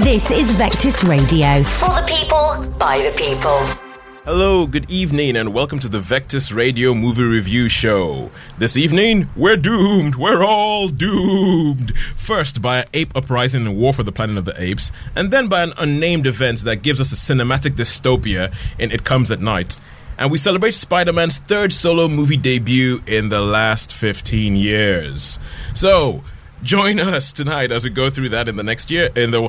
This is Vectis Radio. For the people, by the people. Hello, good evening, and welcome to the Vectis Radio Movie Review Show. This evening, we're doomed. We're all doomed. First, by an ape uprising in War for the Planet of the Apes, and then by an unnamed event that gives us a cinematic dystopia in It Comes at Night. And we celebrate Spider-Man's third solo movie debut in the last 15 years. So, join us tonight as we go through that in the next hour.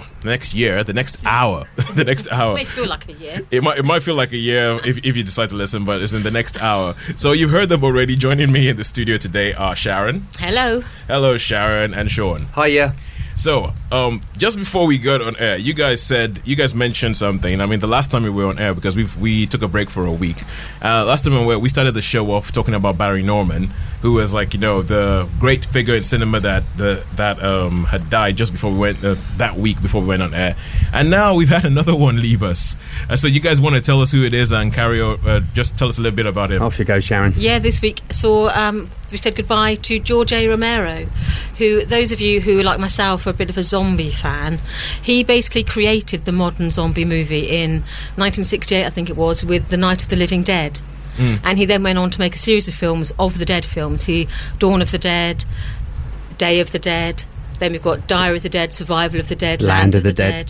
The next hour. It may feel like a year. It might feel like a year if you decide to listen, but it's in the next hour. So you've heard them already. Joining me in the studio today are Sharon. Hello. Hello, Sharon and Sean. Hiya. So, just before we got on air, you guys mentioned something. I mean, the last time we were on air, because we took a break for a week. Last time we started the show off talking about Barry Norman, who was the great figure in cinema that had died just before we went that week before we went on air. And now we've had another one leave us. So you guys want to tell us who it is and just tell us a little bit about him. Off you go, Sharon. Yeah, this week we said goodbye to George A. Romero, who, those of you who, like myself, are a bit of a zombie fan, he basically created the modern zombie movie in 1968, I think it was, with The Night of the Living Dead. And he then went on to make a series of films of the Dead films. Dawn of the Dead, Day of the Dead, then we've got Diary of the Dead, Survival of the Dead, Land of the Dead.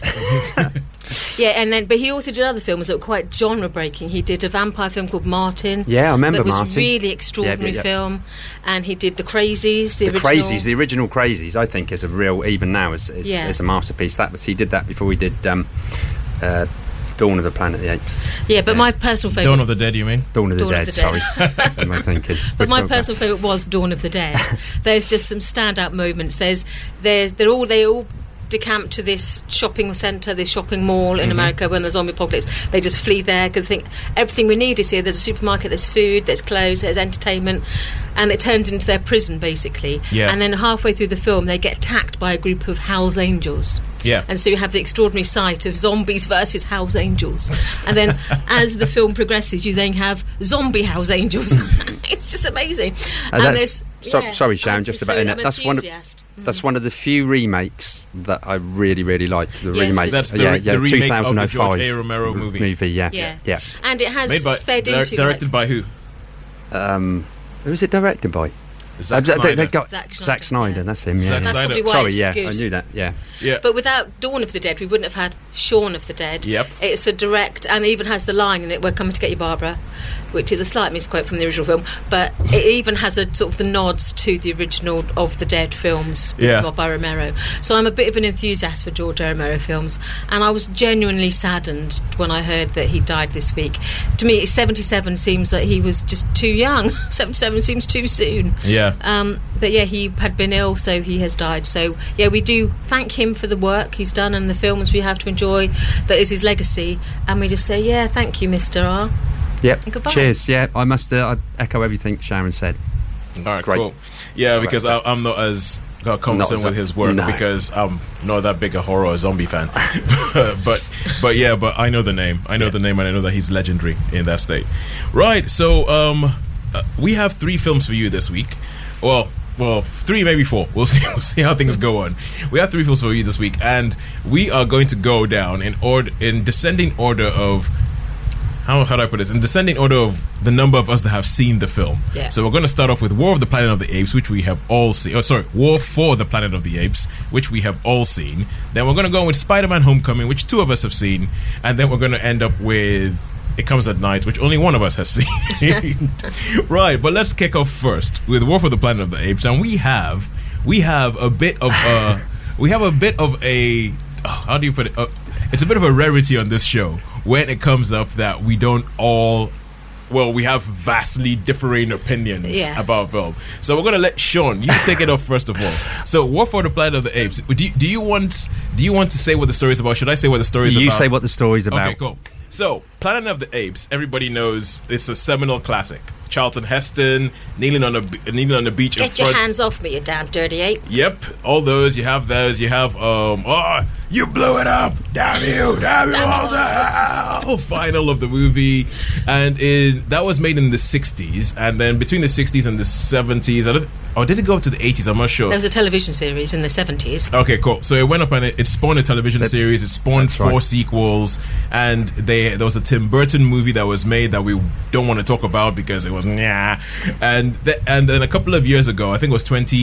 Yeah, but he also did other films that were quite genre-breaking. He did a vampire film called Martin. Yeah, I remember Martin. That was Martin. Really extraordinary film. And he did The Crazies, the original Crazies, I think, is a real, even now, is a masterpiece. He did that before he did Dawn of the Planet of the Apes. Yeah, but my personal favourite... Dawn of the Dead, you mean? Dawn of the Dead, sorry. What am I thinking? But my personal favourite was Dawn of the Dead. There's just some standout moments. They all decamp to this shopping centre, this shopping mall in America when there's zombie apocalypse. They just flee there because they think everything we need is here. There's a supermarket, there's food, there's clothes, there's entertainment, and it turns into their prison basically. Yeah. And then halfway through the film they get attacked by a group of Hell's Angels. Yeah. And so you have the extraordinary sight of zombies versus Hell's Angels. And then as the film progresses you then have zombie Hell's Angels. It's just amazing. Sorry, Sharon, just about in it. That's one of the few remakes that I really, really like. The remake. That's the remake 2005 of the George A. Romero movie. Yeah. And it has fed into... Directed by who? Who is it directed by? Zack Snyder. Zack Snyder, that's him, yeah. That's probably why it's good. I knew that, yeah. But without Dawn of the Dead, we wouldn't have had Shaun of the Dead. Yep. It's a direct, and even has the line in it, "We're coming to get you, Barbara," which is a slight misquote from the original film, but it even has a sort of the nods to the original of the Dead films by Romero. So I'm a bit of an enthusiast for George A. Romero films, and I was genuinely saddened when I heard that he died this week. To me, 77 seems that he was just too young. 77 seems too soon. Yeah. But yeah, he had been ill, so he has died. So yeah, we do thank him for the work he's done and the films we have to enjoy. That is his legacy, and we just say, yeah, thank you, Mr. R. Yep. Goodbye. Cheers. Yeah, I must I echo everything Sharon said. All right, great. Cool. Yeah, because I'm not as cognizant with his work because I'm not that big a horror or zombie fan. but I know the name. I know the name, and I know that he's legendary in that state. Right. So we have 3 films for you this week. Well, 3, maybe 4. We'll see how things go on. We have 3 films for you this week, and we are going to go down in descending order of how do I put this? In descending order of the number of us that have seen the film. Yeah. So we're going to start off with War of the Planet of the Apes, which we have all seen. War for the Planet of the Apes, which we have all seen. Then we're going to go with Spider-Man: Homecoming, which 2 of us have seen, and then we're going to end up with It Comes at Night, which only one of us has seen. Right, but let's kick off first with War for the Planet of the Apes, and we have a bit of a how do you put it? It's a bit of a rarity on this show when it comes up that we don't all. Well, we have vastly differing opinions about film. So we're going to let Sean, you take it off first of all. So, War for the Planet of the Apes. Do you want to say what the story is about? Should I say what the story is about? You say what the story is about. Okay, cool. So, Planet of the Apes, everybody knows it's a seminal classic. Charlton Heston kneeling on the beach. Get your hands off me, you damn dirty ape. Yep, all those. You have those. You have you blew it up, damn you all to hell, final of the movie. And that was made in the 60s, and then between the 60s and the 70s, did it go up to the 80s? I'm not sure. There was a television series in the 70s. Okay, cool. So it went up and it spawned a television series. It spawned 4 sequels, and there was a Tim Burton movie that was made that we don't want to talk about because it was and then a couple of years ago, I think it was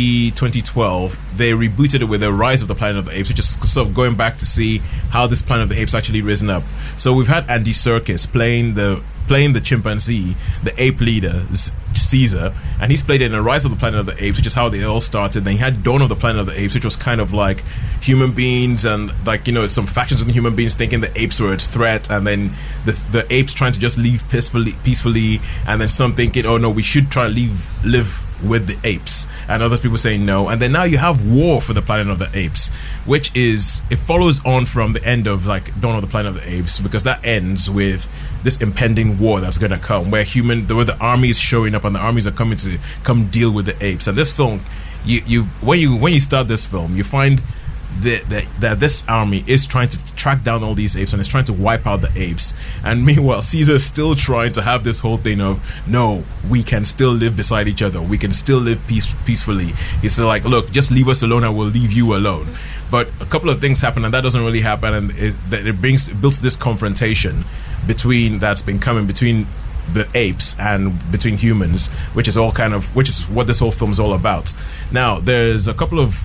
2012, they rebooted it with a Rise of the Planet of the Apes, which is sort of going back to see how this Planet of the Apes actually risen up. So we've had Andy Serkis playing the chimpanzee, the ape leader, Caesar, and he's played it in a Rise of the Planet of the Apes, which is how they all started. Then he had Dawn of the Planet of the Apes, which was kind of like human beings and some factions within human beings thinking the apes were a threat, and then the apes trying to just live peacefully, and then some thinking, oh no, we should try to live with the apes, and other people saying no. And then now you have War for the Planet of the Apes, which it follows on from the end of like Dawn of the Planet of the Apes, because that ends with this impending war that's going to come, where the army is showing up and the armies are coming to deal with the apes. And this film, when you start this film, you find that this army is trying to track down all these apes and is trying to wipe out the apes. And meanwhile, Caesar is still trying to have this whole thing of, no, we can still live beside each other. We can still live peacefully. He's like, look, just leave us alone and we'll leave you alone. But a couple of things happen, and that doesn't really happen, and it builds this confrontation that's been coming between the apes and between humans, which is what this whole film is all about. Now, there's a couple of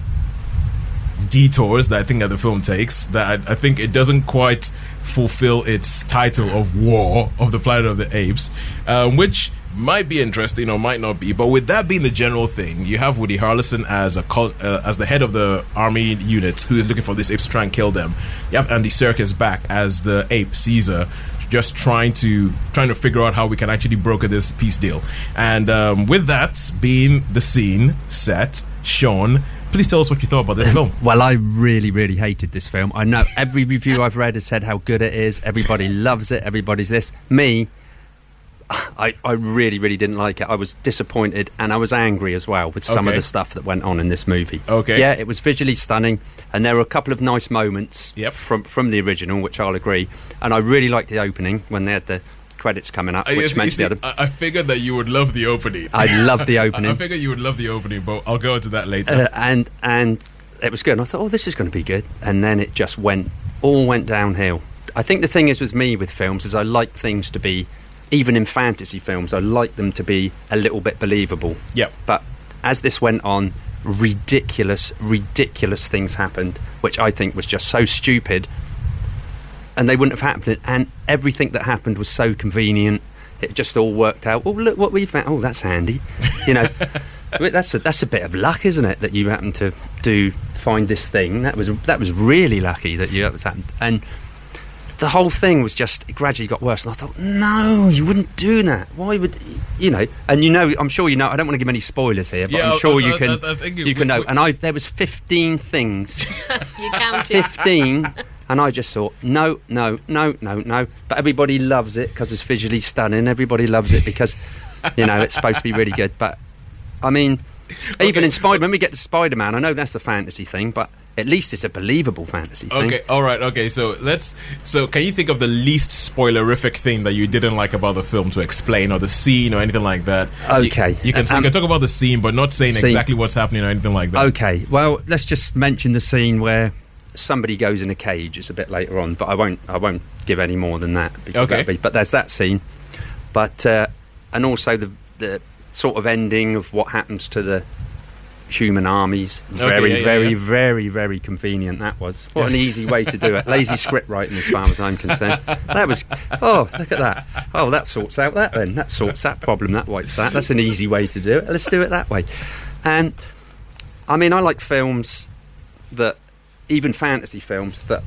detours that I think that the film takes that I think it doesn't quite fulfill its title of War of the Planet of the Apes, which might be interesting or might not be. But with that being the general thing, you have Woody Harrelson as the head of the army unit who is looking for these apes to try and kill them. You have Andy Serkis back as the ape Caesar, just trying to figure out how we can actually broker this peace deal. And with that being the scene set, Sean, please tell us what you thought about this film. Well, I really, really hated this film. I know every review I've read has said how good it is. Everybody loves it. Everybody's this. Me, I really, really didn't like it. I was disappointed, and I was angry as well with some of the stuff that went on in this movie. Okay. Yeah, it was visually stunning, and there were a couple of nice moments from the original, which I'll agree. And I really liked the opening when they had the credits coming up, which meant the other. I figured that you would love the opening. I love the opening. I figured you would love the opening, but I'll go into that later. And it was good. And I thought, this is going to be good. And then it just went downhill. I think the thing is with me with films is I like things to be, even in fantasy films, I like them to be a little bit believable. Yeah. But as this went on, ridiculous things happened, which I think was just so stupid. And they wouldn't have happened. And everything that happened was so convenient. It just all worked out. Oh, look what we found. Oh, that's handy. That's a bit of luck, isn't it? That you happened to find this thing. That was really lucky that that's happened. And the whole thing was just, it gradually got worse. And I thought, no, you wouldn't do that. Why would, And I'm sure you know, I don't want to give any spoilers here, but I'm sure you can know. And there was 15 things. You counted. 15. And I just thought, no. But everybody loves it because it's visually stunning. Everybody loves it because, it's supposed to be really good. But, I mean, even in Spider-Man, when we get to Spider-Man, I know that's a fantasy thing, but at least it's a believable fantasy thing. Okay, all right, okay. So can you think of the least spoilerific thing that you didn't like about the film to explain, or the scene, or anything like that? Okay. You can talk about the scene, but not saying exactly what's happening or anything like that. Okay, well, let's just mention the scene where somebody goes in a cage. It's a bit later on, but I won't give any more than that. Okay. But there's that scene. But and also the sort of ending of what happens to the human armies. Very, very convenient that was. What an easy way to do it. Lazy script writing as far as I'm concerned. That was, look at that. Oh, that sorts out that then. That sorts that problem, that wipes that. That's an easy way to do it. Let's do it that way. And, I mean, I like films that, even fantasy films that,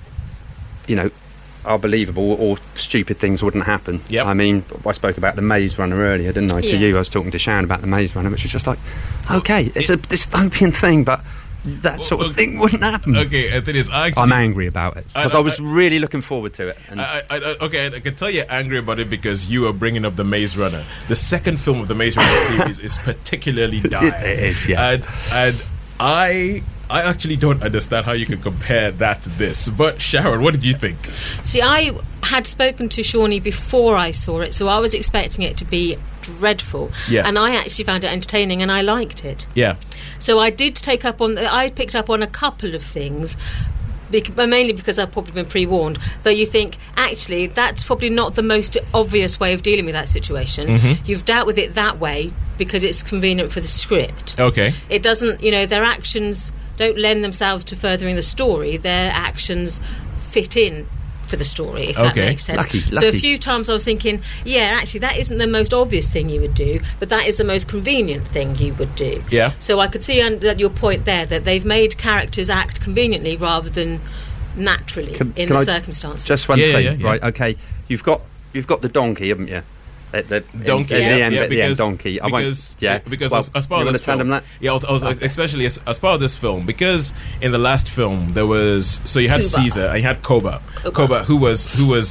are believable, or stupid things wouldn't happen. Yep. I mean, I spoke about the Maze Runner earlier, didn't I? Yeah. To you, I was talking to Sharon about the Maze Runner, which was just like, okay, it's a dystopian thing, but that sort of thing wouldn't happen. Okay, the thing is, I'm angry about it because I was really looking forward to it. And I can tell you're angry about it because you are bringing up the Maze Runner. The second film of the Maze Runner series is particularly dire. It is, yeah. And I I actually don't understand how you can compare that to this. But Sharon, what did you think? See, I had spoken to Shawnee before I saw it, so I was expecting it to be dreadful. Yeah. And I actually found it entertaining, and I liked it. Yeah. So I picked up on a couple of things, mainly because I've probably been pre-warned, that you think, actually, that's probably not the most obvious way of dealing with that situation. Mm-hmm. You've dealt with it that way because it's convenient for the script. Okay. It doesn't, their actions don't lend themselves to furthering the story. Their actions fit in for the story, if that makes sense. Lucky. So a few times I was thinking, actually that isn't the most obvious thing you would do, but that is the most convenient thing you would do. Yeah. So I could see your point there, that they've made characters act conveniently rather than naturally in the circumstances. Just one thing, yeah. right? Okay, you've got the donkey, haven't you? Donkey, donkey. Because as part of this film, essentially as part of this film, because in the last film there was, so you had Cuba. Caesar and you had Koba, who was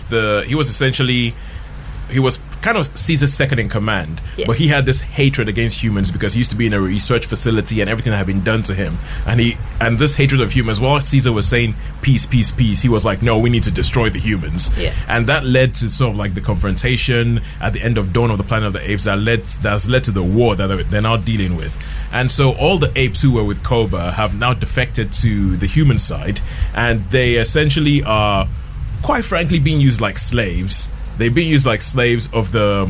kind of Caesar's second in command, but he had this hatred against humans because he used to be in a research facility and everything that had been done to him, and this hatred of humans, while Caesar was saying peace, peace, peace, he was like, no, we need to destroy the humans. And that led to sort of like the confrontation at the end of Dawn of the Planet of the Apes that's led to the war that they're now dealing with. And so all the apes who were with Koba have now defected to the human side, and they essentially are, quite frankly, being used like slaves. They've been used like slaves of the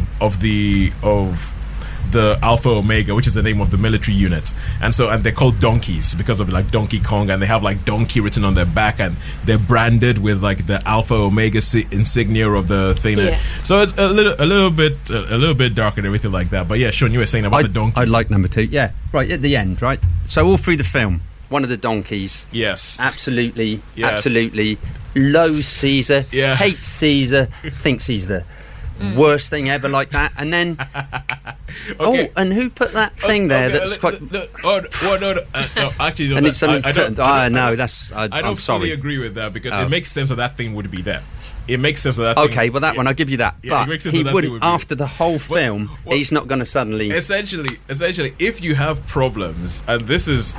Alpha Omega, which is the name of the military unit, and they're called donkeys because of like Donkey Kong, and they have like donkey written on their back, and they're branded with like the Alpha Omega insignia of the thing. So it's a little bit dark and everything like that. But yeah, Sean, you were saying about the donkeys. I like number 2. Yeah, right at the end, right. So all through the film, one of the donkeys, absolutely loathes Caesar, hates Caesar, thinks he's the worst thing ever, like that, and then and who put that thing there that's quite actually no, and it's I don't fully agree with that, because it makes sense that thing would be there. It makes sense that thing, well, that one I'll give you that, but he wouldn't after the whole film. He's not going to suddenly essentially if you have problems, and this is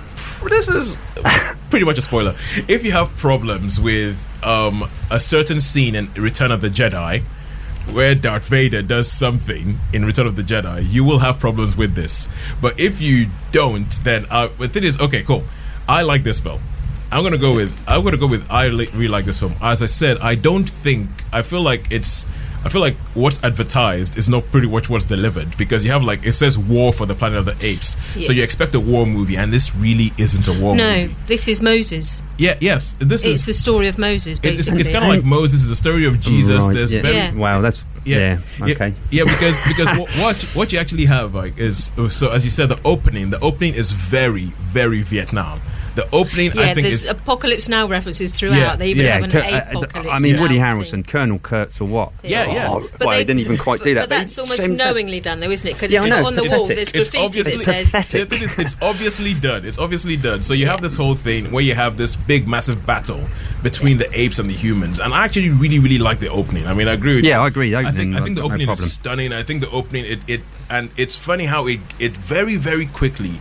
pretty much a spoiler, if you have problems with a certain scene in Return of the Jedi where Darth Vader does something in Return of the Jedi, you will have problems with this. But if you don't, then the thing is, okay, cool, I like this film. I'm gonna go with I really like this film. As I said, I feel like what's advertised is not pretty much what's delivered, because you have like, it says War for the Planet of the Apes, so you expect a war movie, and this really isn't a war movie. No, this is Moses. It's the story of Moses, basically. It's kind of like Moses is the story of Jesus. Right, There's wow, that's okay. Because what you actually have is, so as you said, the opening is very, very Vietnam. The opening, I think, there's Apocalypse Now references throughout. They even have an apocalypse. I mean, Woody Harrelson, Colonel Kurtz, or what? But I didn't even quite do that. But that's almost knowingly done, though, isn't it? Because it's on the wall. There's graffiti that says. It's obviously done. It's obviously done. So you have this whole thing where you have this big, massive battle between the apes and the humans, and I actually really, really like the opening. I mean, I agree with you. I agree. I think the opening is stunning. I think the opening, and it's funny how it very, very quickly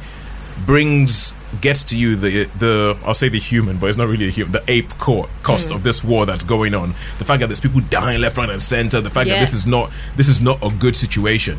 gets to you the I'll say the human, but it's not really a human, the ape cost of this war that's going on. The fact that there's people dying left, right, and center. The fact that this is not a good situation,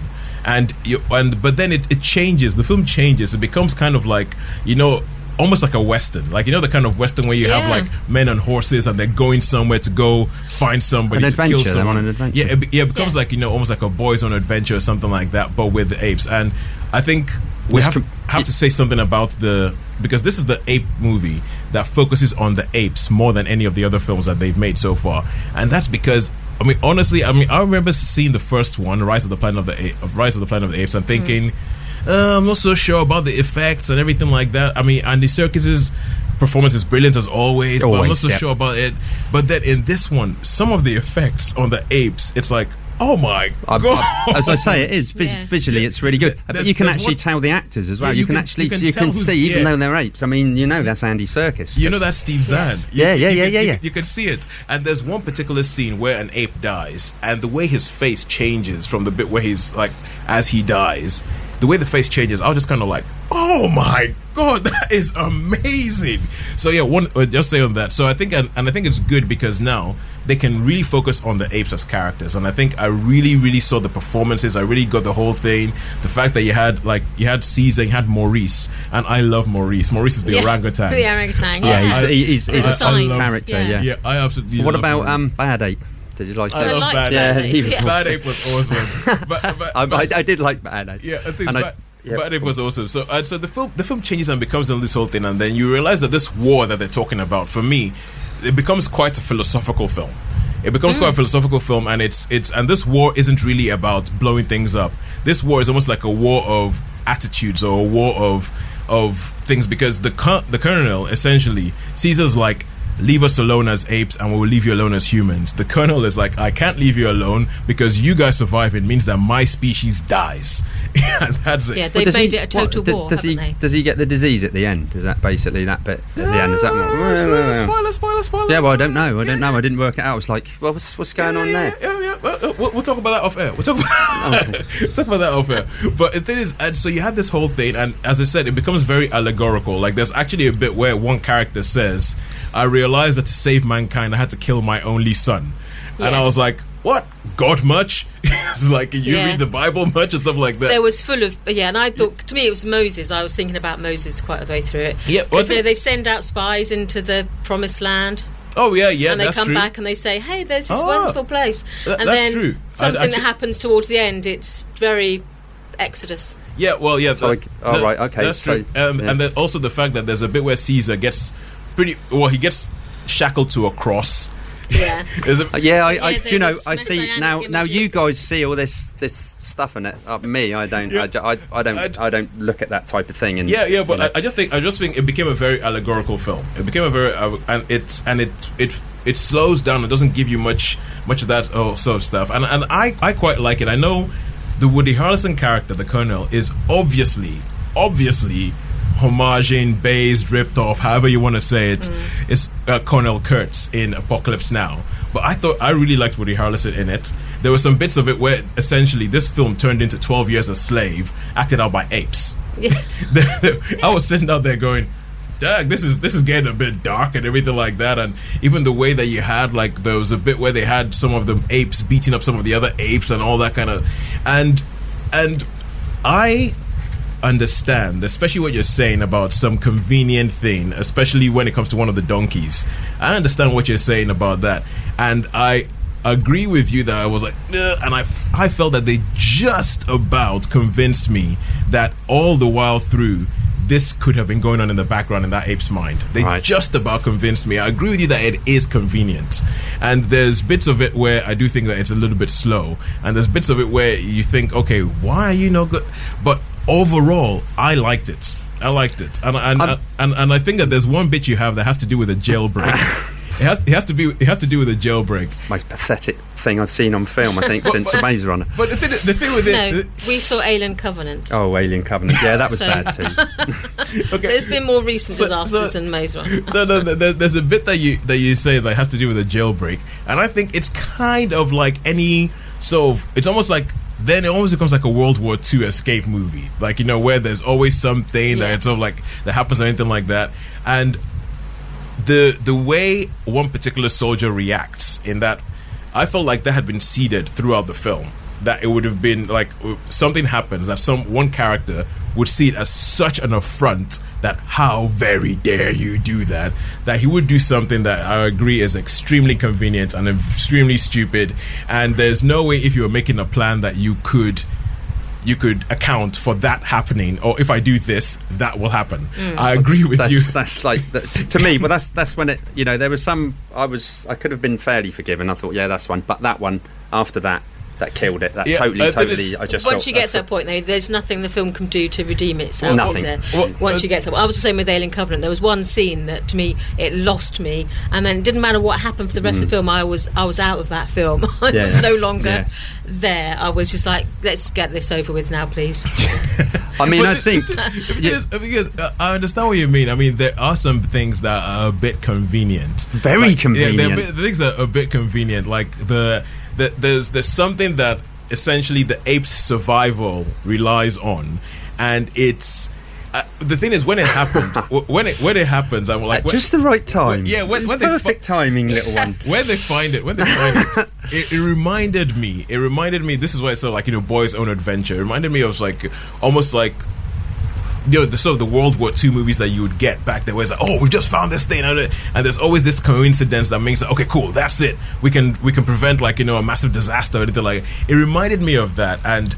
but then it changes. The film changes. It becomes kind of like, almost like a western, like the kind of western where you have like men on horses and they're going somewhere to go find somebody to kill someone. On an adventure. It becomes like almost like a boys on adventure or something like that, but with the apes. And I think we have to say something about because this is the ape movie that focuses on the apes more than any of the other films that they've made so far, and that's because honestly, I remember seeing the first one, Rise of the Planet of the Apes, and thinking, I'm not so sure about the effects and everything like that. I mean, Andy Serkis's performance is brilliant as always, but I'm not so sure about it. But then in this one, some of the effects on the apes, it's like, oh my god! As I say, it is visually, it's really good. But you can actually tell the actors as well. You can see, even though they're apes. I mean, that's Andy Serkis. That's Steve Zahn. You can see it. And there's one particular scene where an ape dies, and the way his face changes from the bit where he's like, as he dies, the way the face changes, I was just kind of like, oh my god, that is amazing. So yeah, just say on that. So I think, and I think it's good because now they can really focus on the apes as characters, and I think I really saw the performances. I really got the whole thing. The fact that you had Caesar, you had Maurice, and I love Maurice. Maurice is the orangutan. The orangutan. Yeah, he's a science character. Yeah, I absolutely. What love about Bad Ape? Did you like that? I love Bad Ape. Bad Ape was awesome. I did like Bad Ape. Yeah, I think Bad Ape was awesome. So the film changes and becomes on this whole thing, and then you realize that this war that they're talking about, for me, it becomes quite a philosophical film. It becomes quite a philosophical film, and and this war isn't really about blowing things up. This war is almost like a war of attitudes or a war of things, because the colonel essentially, Caesar's like, leave us alone as apes and we'll leave you alone as humans. The colonel is like, I can't leave you alone because you guys survive. It means that my species dies. And that's it. Yeah, they've made it a total war, haven't they? Does he get the disease at the end? Is that basically that bit at the end? Is that Spoiler. Yeah, well, I don't know. I didn't work it out. I was like, well, what's going on there? Yeah. We'll talk about that off air. We'll talk about that off air. But the thing is, and so you have this whole thing, and as I said, it becomes very allegorical. Like, there's actually a bit where one character says, I realized that to save mankind, I had to kill my only son. Yes. And I was like, what? God much? It's like, you read the Bible much and stuff like that. There was full of, and I thought, to me, it was Moses. I was thinking about Moses quite a way through it. Yeah, because they send out spies into the promised land. Oh, yeah, and they that's come true. back and they say, hey, there's this wonderful place. And that's then true. Something that happens towards the end, it's very Exodus. Yeah, well, yeah. Right, okay. That's true. And then also the fact that there's a bit where Caesar gets he gets shackled to a cross. Yeah. Do you know, I see now you guys see all this stuff in it. Me, I don't. Yeah. I don't look at that type of thing. And but I just think it became a very allegorical film. It became a very it slows down. It doesn't give you much of that sort of stuff. And I quite like it. I know the Woody Harrelson character, the Colonel, is obviously homaging, based, ripped off, however you want to say it. It's Colonel Kurtz in Apocalypse Now. But I really liked Woody Harrelson in it. There were some bits of it where essentially this film turned into 12 Years a Slave, acted out by apes. Yeah. I was sitting out there going, dang, this is getting a bit dark and everything like that. And even the way that you had, like, there was a bit where they had some of the apes beating up some of the other apes and all that kind of... And I understand, especially what you're saying about some convenient thing, especially when it comes to one of the donkeys. I understand what you're saying about that, and I agree with you that I was like, and I felt that they just about convinced me that all the while through this could have been going on in the background in that ape's mind. They just about convinced me. I agree with you that it is convenient, and there's bits of it where I do think that it's a little bit slow, and there's bits of it where you think, okay, why are you not good? But overall, I liked it. And I think that there's one bit you have that has to do with a jailbreak. It has to do with a jailbreak. It's the most pathetic thing I've seen on film, I think, since The Maze Runner. But the thing with it... we saw Alien Covenant. Oh, Alien Covenant. Yeah, that was bad too. Okay. There's been more recent disasters than Maze Runner. So there's a bit that you say that has to do with a jailbreak, and I think it's kind of like any sort of... It's almost like... Then it almost becomes like a World War II escape movie. Like, where there's always something that it's sort of like... that happens or anything like that. And... The way one particular soldier reacts in that, I felt like that had been seeded throughout the film. That it would have been like something happens that one character would see it as such an affront that how very dare you do that he would do something that I agree is extremely convenient and extremely stupid, and there's no way if you were making a plan that you could account for that happening, or if I do this, that will happen. I agree with you. That's like to me. Well, that's when it. There was some. I could have been fairly forgiven. I thought, yeah, that's one. But that one after that killed it. That totally. I just once you get to that point, though, there's nothing the film can do to redeem itself. Nothing. Is there? Once you get to that, I was the same with Alien Covenant. There was one scene that to me it lost me, and then it didn't matter what happened for the rest of the film. I was out of that film. I was no longer there. I was just like, let's get this over with now, please. I mean, I think because I understand what you mean. I mean, there are some things that are a bit convenient, very convenient. Yeah, things that are a bit convenient, like there's something that essentially the ape's survival relies on, and it's. The thing is, when it happened, when it happens, I'm like, just the right time. When perfect timing, little one. When they find it, it reminded me. This is why it's so like Boy's Own Adventure. It reminded me of like almost like the sort of the World War II movies that you would get back there, where it's like, oh, we just found this thing, and there's always this coincidence that makes it okay, cool, that's it. We can prevent like a massive disaster or anything like that. It reminded me of that, and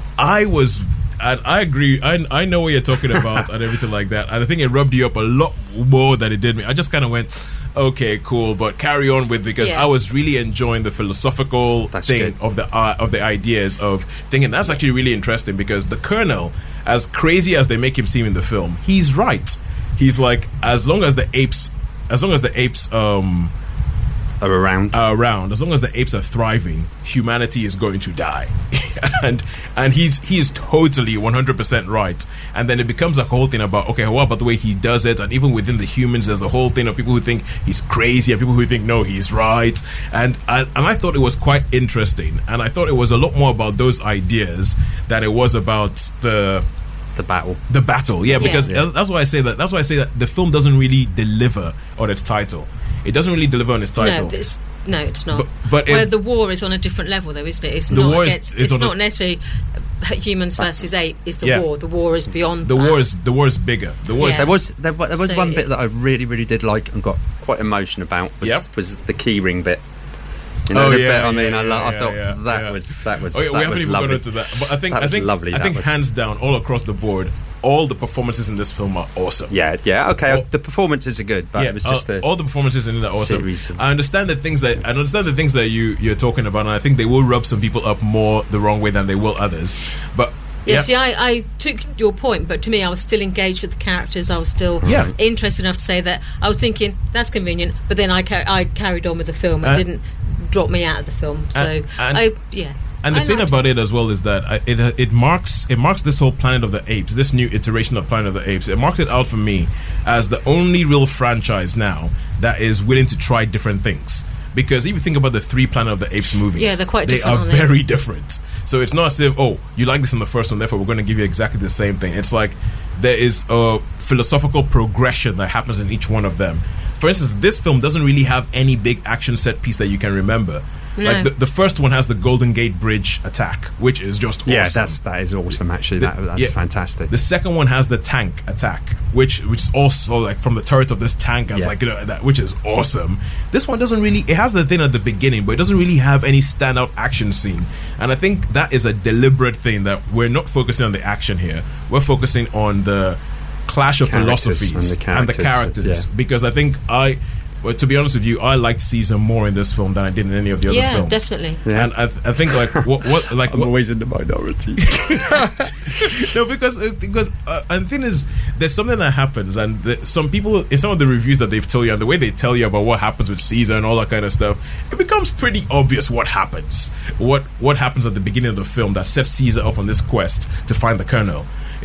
I agree. I know what you're talking about and everything like that. And I think it rubbed you up a lot more than it did me. I just kind of went, okay, cool, but carry on with, because I was really enjoying the philosophical thing of the ideas of thinking. That's actually really interesting, because the Colonel, as crazy as they make him seem in the film, he's right. He's like, as long as the apes are around, as long as the apes are thriving, humanity is going to die. and he is totally 100% right. And then it becomes a whole thing about, okay, what about the way he does it? And even within the humans, there's the whole thing of people who think he's crazy and people who think, no, he's right. And I thought it was quite interesting. And I thought it was a lot more about those ideas than it was about the battle. Because that's why I say that the film doesn't really deliver on its title. It doesn't really deliver on its title. No, it's not. But where the war is on a different level, though, isn't it? It's not against. It's not necessarily humans versus ape. It's the war. The war is beyond. The war is bigger. The war. There was one bit that I really, really did like and got quite emotional about. Was the keyring bit. I thought that was we haven't even got into that. But I think lovely. I think hands down, all across the board, all the performances in this film are awesome. Okay. The performances are good, but it was just all the performances in it are awesome. I understand the things that you're talking about, and I think they will rub some people up more the wrong way than they will others. But see, I took your point, but to me, I was still engaged with the characters. I was still interested enough to say that I was thinking that's convenient, but then I carried on with the film and didn't drop me out of the film. So And the thing about it as well is that it marks this whole Planet of the Apes, this new iteration of Planet of the Apes. It marks it out for me as the only real franchise now that is willing to try different things. Because if you think about the 3 Planet of the Apes movies, they're quite different. They are very different. So it's not as if, you like this in the first one, therefore we're going to give you exactly the same thing. It's like there is a philosophical progression that happens in each one of them. For instance, this film doesn't really have any big action set piece that you can remember. No. Like the first one has the Golden Gate Bridge attack, which is just awesome. Yeah, that is awesome. Actually, that's fantastic. The second one has the tank attack, which is also like from the turret of this tank, as that, which is awesome. This one doesn't really. It has the thing at the beginning, but it doesn't really have any standout action scene. And I think that is a deliberate thing, that we're not focusing on the action here. We're focusing on the clash of philosophies and the characters, because I think Well, to be honest with you, I liked Caesar more in this film than I did in any of the other films. Yeah, definitely. Yeah. And I think I'm always in the minority. No, because and the thing is, there's something that happens, and some people in some of the reviews that they've told you, and the way they tell you about what happens with Caesar and all that kind of stuff, it becomes pretty obvious what happens. What happens at the beginning of the film that sets Caesar off on this quest to find the Colonel.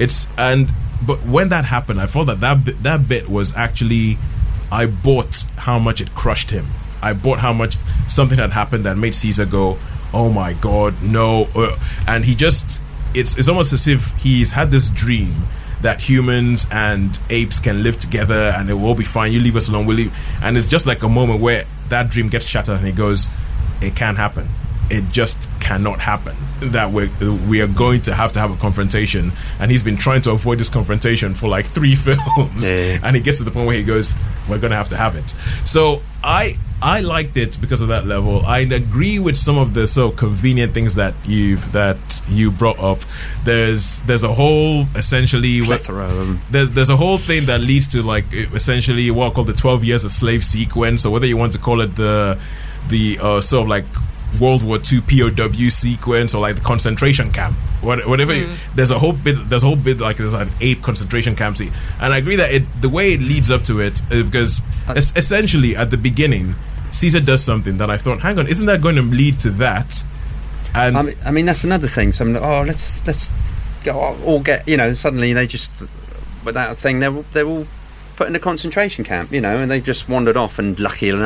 But when that happened, I thought that bit was actually. I bought how much it crushed him. I bought how much something had happened that made Caesar go, oh my God, no. And he just, it's almost as if he's had this dream that humans and apes can live together and it will all be fine. You leave us alone, we'll leave. And it's just like a moment where that dream gets shattered and he goes, it can't happen. It just cannot happen. That we are going to have a confrontation, and he's been trying to avoid this confrontation for like 3 films, and he gets to the point where he goes, we're going to have it. So I liked it because of that level. I agree with some of the so convenient things that you brought up. There's a whole essentially there's a whole thing that leads to like essentially what I call the 12 years a slave sequence, or whether you want to call it the sort of like World War II POW sequence, or like the concentration camp, whatever. There's a whole bit like there's an ape concentration camp scene, and I agree that the way it leads up to it, because essentially at the beginning Caesar does something that I thought, hang on, isn't that going to lead to that? And I mean that's another thing. So I'm like, let's go all get, suddenly they just, without a thing, they're all put in a concentration camp, and they just wandered off, and lucky enough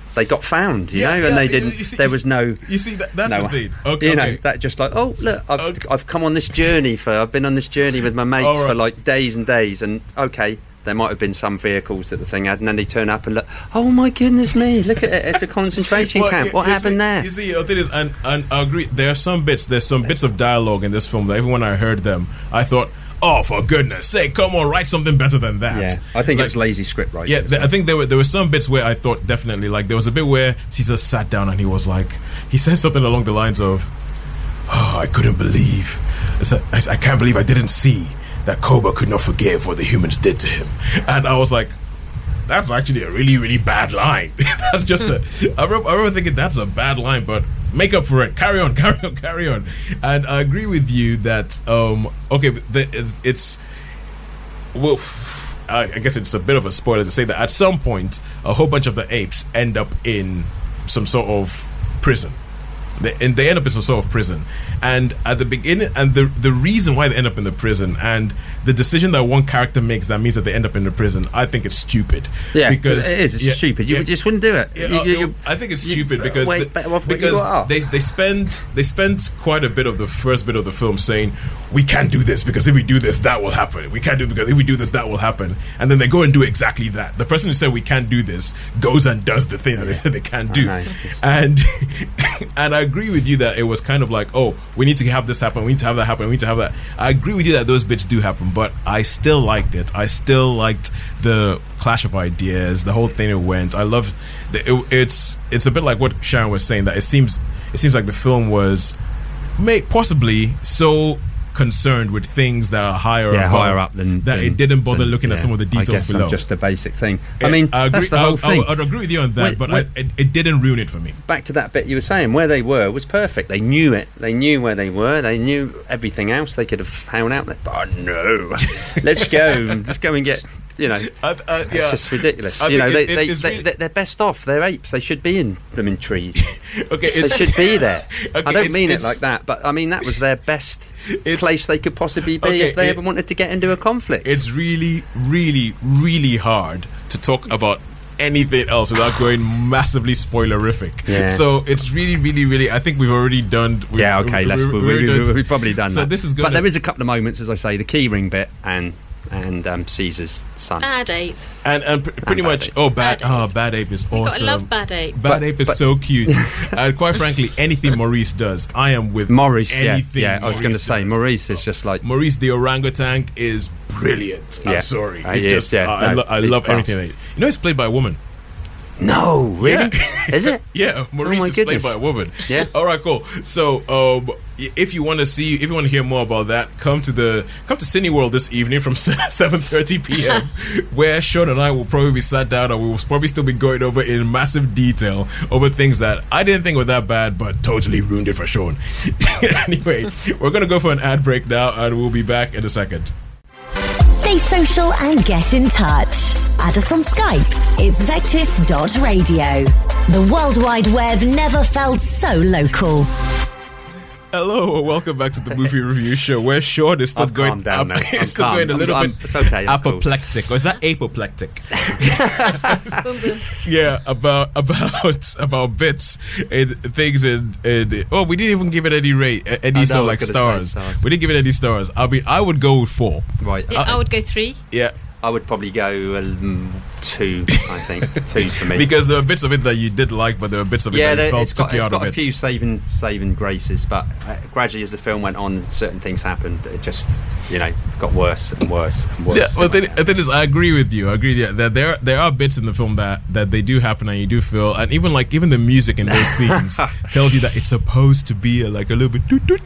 they got found, you know, and they didn't. There was no. You see, that's the thing. Okay, you know, that just like, oh look, I've come on this journey I've been on this journey with my mates for like days and days, and okay, there might have been some vehicles that the thing had, and then they turn up and look, oh my goodness me, look at it, it's a concentration camp. What happened there? You see, the thing is, and I agree. There's some bits of dialogue in this film that even when I heard them, I thought, oh, for goodness sake, come on, write something better than that. Yeah, I think it was lazy script writing. Yeah, I think there were some bits where I thought definitely, like, there was a bit where Caesar sat down and he was like, he says something along the lines of, oh, I couldn't believe, I can't believe I didn't see that Koba could not forgive what the humans did to him. And I was like, that's actually a really, really bad line. That's just I remember thinking, that's a bad line, but make up for it. Carry on. And I agree with you that, it's... Well, I guess it's a bit of a spoiler to say that at some point, a whole bunch of the apes end up in some sort of prison. They end up in some sort of prison. And at the beginning, and the reason why they end up in the prison, and the decision that one character makes that means that they end up in the prison, I think it's stupid. Yeah, because it is. It's stupid. You just wouldn't do it. I think it's stupid because they spend quite a bit of the first bit of the film saying, we can't do this because if we do this, that will happen. We can't do it because if we do this, that will happen. And then they go and do exactly that. The person who said we can't do this goes and does the thing that they said they can't do. And I agree with you that it was kind of like, oh, we need to have this happen, we need to have that happen, we need to have that. I agree with you that those bits do happen, but I still liked it. I still liked the clash of ideas, the whole thing it went. I love it's a bit like what Sharon was saying, that it seems like the film was possibly so concerned with things that are higher up than it didn't bother looking at some of the details below. Just a basic thing. I mean, that's the whole thing. I'd agree with you on that, but it didn't ruin it for me. Back to that bit you were saying, where they were was perfect. They knew it. They knew where they were. They knew everything else. They could have found out that. Oh no, let's go and get. You know, it's just ridiculous. You know, they're best off. They're apes. They should be in blooming trees. Okay, they should be there. Okay, I don't mean it like that, but I mean that was their best place they could possibly be if they ever wanted to get into a conflict. It's really, really, really hard to talk about anything else without going massively spoilerific. Yeah. So it's really, really, really. I think we've already done. We've probably done so that. This is good. But there is a couple of moments, as I say, the keyring bit and Caesar's son. Bad Ape. And pretty much, Bad Ape is awesome. You gotta love Bad Ape. Bad Ape is so cute. And quite frankly, anything Maurice does, I am with Maurice. Anything I was going to say, Maurice is just like... Maurice the orangutan is brilliant. I'm sorry. I love everything. You know, he's played by a woman. No, really? Yeah. Is it? Yeah, Maurice is played by a woman. Yeah. All right, cool. So, if you want to hear more about that, come to Cineworld this evening from 7:30 p.m. where Sean and I will probably be sat down, and we will probably still be going over in massive detail over things that I didn't think were that bad, but totally ruined it for Sean. Anyway, we're gonna go for an ad break now, and we'll be back in a second. Stay social and get in touch. Add us on Skype. It's Vectis.radio. The World Wide Web never felt so local. Hello, and welcome back to the Movie Review Show, where Sean is still going a little bit apoplectic. Or is that apoplectic? Yeah, about bits and things and we didn't even give it any stars. We didn't give it any stars. I mean, I would go with 4. Right. Yeah, I would go 3. Yeah. I would probably go 2, I think. 2 for me. Because there were bits of it that you did like, but there were bits of it that you felt took you out of it. It's got a few saving graces, but gradually as the film went on, certain things happened. It just, got worse and worse and worse. Yeah, but the thing is, I agree with you. I agree that there are bits in the film that they do happen and you do feel, and even the music in those scenes tells you that it's supposed to be a little bit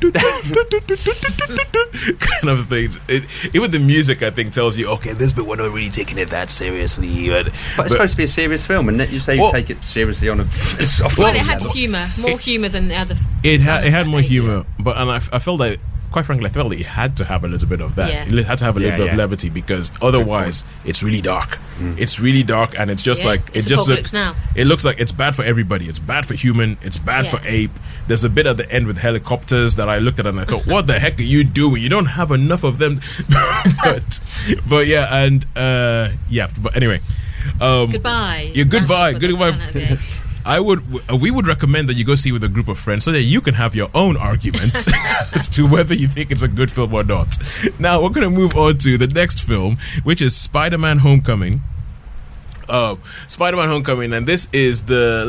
kind of thing. Even the music, I think, tells you, okay, this bit we're not really taking it that seriously. But it's supposed to be a serious film, and you say you take it seriously on a soft level. Well, it had humour, more humour than the other. It had more humour, but I felt that. Quite frankly, I felt that it had to have a little bit of that. Yeah. It had to have a little bit of levity, because otherwise it's really dark. It's really dark, and it's just it looks like it's bad for everybody. It's bad for human. It's bad for ape. There's a bit at the end with helicopters that I looked at and I thought, what the heck are you doing? You don't have enough of them. but anyway. Goodbye. Yeah, goodbye. we would recommend that you go see with a group of friends so that you can have your own argument as to whether you think it's a good film or not. Now we're going to move on to the next film, which is Spider-Man Homecoming. Spider-Man Homecoming, and this is the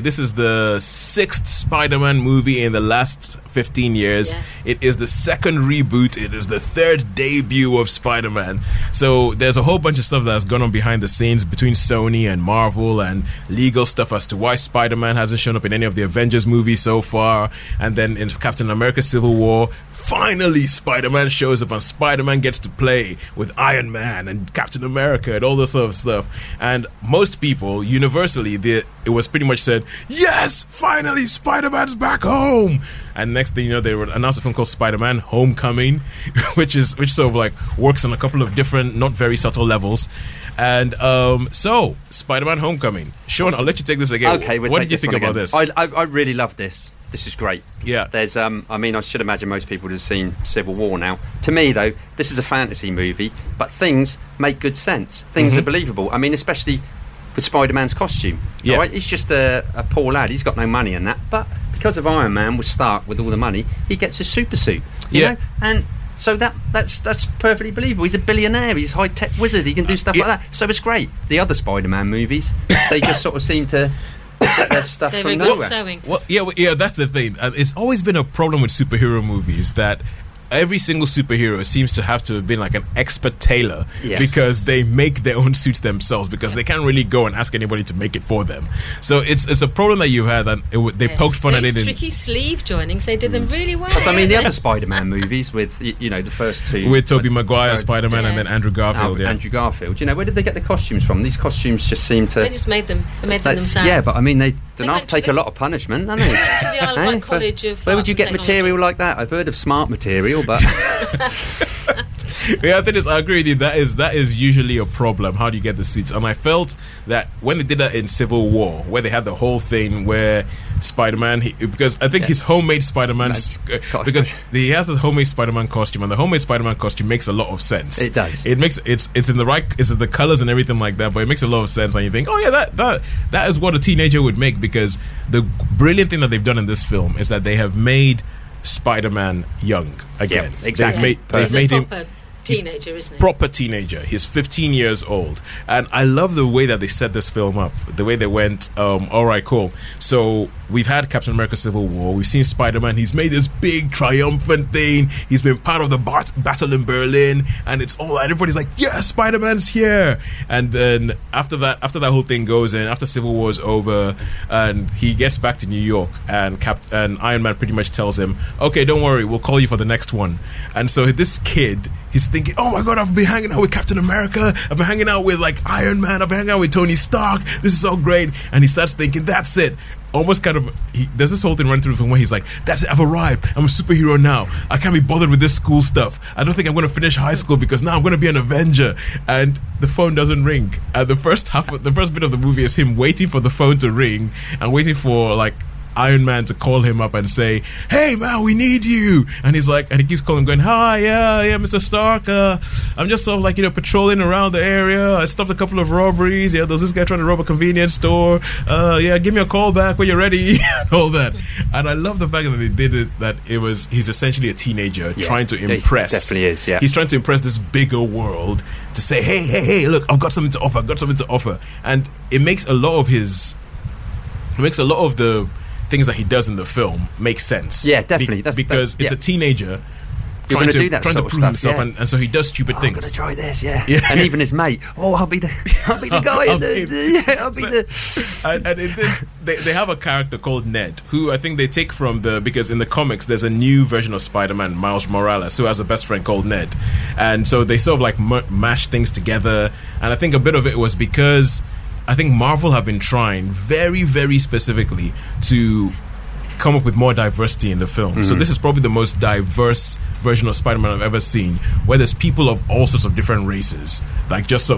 6th Spider-Man movie in the last 15 years. Yeah. It is the second reboot. It is the third debut of Spider-Man. So there's a whole bunch of stuff that's gone on behind the scenes between Sony and Marvel, and legal stuff as to why Spider-Man hasn't shown up in any of the Avengers movies so far. And then in Captain America Civil War, finally Spider-Man shows up, and Spider-Man gets to play with Iron Man and Captain America and all this sort of stuff. And most people, universally, it was pretty much said, yes, finally Spider-Man's back home. And next thing you know, they would announce a film called Spider-Man Homecoming, which sort of like works on a couple of different, not very subtle levels. And so Spider-Man Homecoming. Sean, I'll let you take this again. Okay, what did you think about this? I really love this. This is great. Yeah. There's, I should imagine most people would have seen Civil War now. To me, though, this is a fantasy movie, but things make good sense. Things are believable. I mean, especially with Spider-Man's costume. Yeah. Right? He's just a poor lad. He's got no money in that. But because of Iron Man with Stark with all the money, he gets a super suit. You know? And so that's perfectly believable. He's a billionaire. He's a high-tech wizard. He can do stuff like that. So it's great. The other Spider-Man movies, they just sort of seem to get their stuff from nowhere. Well, that's the thing. It's always been a problem with superhero movies that every single superhero seems to have have been like an expert tailor because they make their own suits themselves because they can't really go and ask anybody to make it for them. So it's a problem that you had, and they poked fun at it. Tricky sleeve joinings, they did them really well. I mean, the other Spider-Man movies with the first two with Tobey Maguire Spider-Man and then Andrew Garfield. Andrew Garfield. Where did they get the costumes from? These costumes just seem to. They just made them. They made them themselves. Yeah, but I mean, they don't have to take a lot of punishment, don't they? They went to the Isle of Wight College of Where would you get Technology. material like that? I've heard of smart material, but. Yeah, I agree with you. That is usually a problem. How do you get the suits? And I felt that when they did that in Civil War, where they had the whole thing where Spider-Man, because I think his homemade Spider-Man, because he has a homemade Spider-Man costume, and the homemade Spider-Man costume makes a lot of sense. It does. It's in the right, it's in the colors and everything like that, but it makes a lot of sense, and you think, oh yeah, that is what a teenager would make. Because the brilliant thing that they've done in this film is that they have made Spider-Man young again. Yeah, exactly. They've made him teenager, isn't he? Proper teenager. He's 15 years old. And I love the way that they set this film up. The way they went, all right, cool. So we've had Captain America Civil War. We've seen Spider-Man. He's made this big triumphant thing. He's been part of the battle in Berlin. And it's all, everybody's like, yeah, Spider-Man's here. And then after that whole thing goes in, after Civil War is over, and he gets back to New York, and Iron Man pretty much tells him, okay, don't worry, we'll call you for the next one. And so this kid, he's thinking, oh my god, I've been hanging out with Captain America, I've been hanging out with like Iron Man, I've been hanging out with Tony Stark, this is so great. And he starts thinking, that's it. Almost kind of, there's this whole thing running through the film where he's like, that's it, I've arrived, I'm a superhero now, I can't be bothered with this school stuff, I don't think I'm going to finish high school because now I'm going to be an Avenger. And the phone doesn't ring, and the first bit of the movie is him waiting for the phone to ring and waiting for like Iron Man to call him up and say, hey man, we need you. And he's like, and he keeps calling, going, hi, yeah, Mr. Stark, I'm just sort of like, patrolling around the area, I stopped a couple of robberies, there's this guy trying to rob a convenience store, give me a call back when you're ready, and all that. And I love the fact that they did it, that he's essentially a teenager trying to impress. He definitely is, yeah. He's trying to impress this bigger world to say, hey, look, I've got something to offer, and it makes a lot of the things that he does in the film make sense. Yeah, definitely. Because it's a teenager trying to prove himself, and so he does stupid things. I'm going to try this, yeah. And even his mate, I'll be the guy. And in this, they have a character called Ned, who I think they take from because in the comics there's a new version of Spider-Man, Miles Morales, who has a best friend called Ned, and so they sort of like mash things together. And I think a bit of it was because I think Marvel have been trying very, very specifically to come up with more diversity in the film. Mm-hmm. So this is probably the most diverse version of Spider-Man I've ever seen, where there's people of all sorts of different races, like just sort of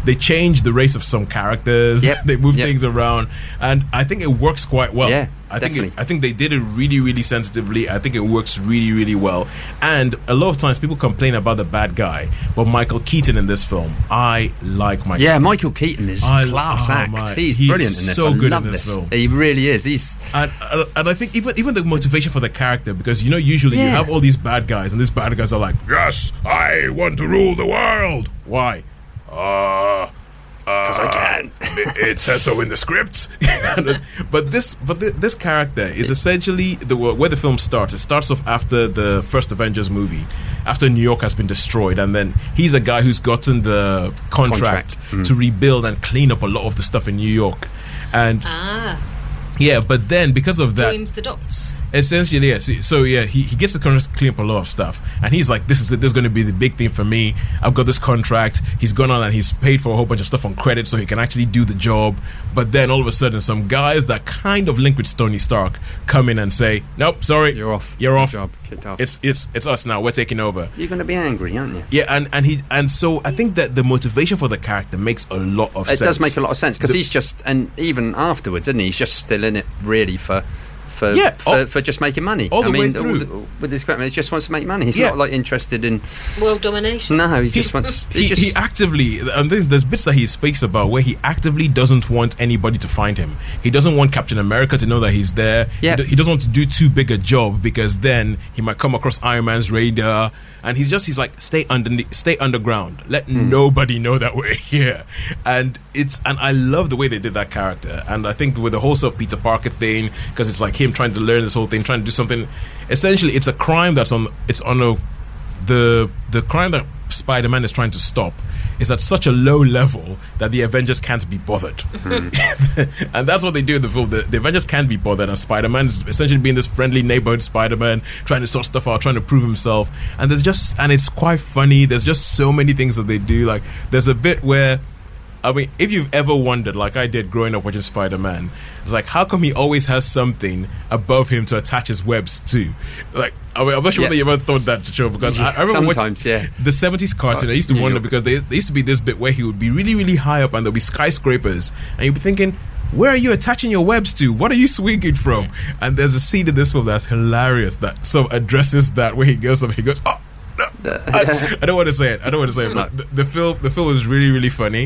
they change the race of some characters. Yep. They move things around, and I think it works quite well. Yeah, I definitely. think they did it really, really sensitively. I think it works really, really well. And a lot of times people complain about the bad guy, but Michael Keaton in this film, I like Michael. Yeah, Michael Keaton is class act. He's brilliant in this. So good in this film. He really is. And I think even the motivation for the character, because usually you have all these bad guys, and these bad guys are like, yes, I want to rule the world. Why? Because I can. It says so in the script. but this character is essentially where the film starts. It starts off after the first Avengers movie, after New York has been destroyed, and then he's a guy who's gotten the contract. To rebuild and clean up a lot of the stuff in New York, and yeah, but then because of that, joins the dots. Essentially, yes. So yeah, he gets the contract to clean up a lot of stuff, and he's like, "This is it. This is going to be the big thing for me. I've got this contract." He's gone on and he's paid for a whole bunch of stuff on credit, so he can actually do the job. But then all of a sudden, some guys that kind of link with Tony Stark come in and say, "Nope, sorry, you're off. You're off. Job kicked off. It's us now. We're taking over." You're going to be angry, aren't you? Yeah, and so I think that the motivation for the character makes a lot of sense. It does make a lot of sense because he's just, and even afterwards, isn't he? He's just still in it really for just making money. All the way through. With his equipment, he just wants to make money. He's not like interested in world domination. No, he just wants. He actively. I think there's bits that he speaks about where he actively doesn't want anybody to find him. He doesn't want Captain America to know that he's there. Yeah. He doesn't want to do too big a job because then he might come across Iron Man's radar. And he's like, stay underground. Let nobody know that we're here. And I love the way they did that character. And I think with the whole sort of Peter Parker thing, because it's like him trying to learn this whole thing, trying to do something. Essentially, it's a crime the crime that Spider-Man is trying to stop is at such a low level that the Avengers can't be bothered. And that's what they do in the film. The Avengers can't be bothered, and Spider-Man is essentially being this friendly neighborhood Spider-Man, trying to sort stuff out, trying to prove himself. And it's quite funny. There's just so many things that they do. Like, there's a bit where, I mean, if you've ever wondered, like I did growing up watching Spider-Man, it's like, how come he always has something above him to attach his webs to? Like, I mean, I'm not sure whether you ever thought that, Joe, because I remember sometimes, the 70s cartoon. I used to wonder because there used to be this bit where he would be really, really high up and there'll be skyscrapers, and you'd be thinking, where are you attaching your webs to? What are you swinging from? And there's a scene in this film that's hilarious that sort of addresses that, where he goes up, he goes, oh, no. I don't want to say it. But the film is really, really funny.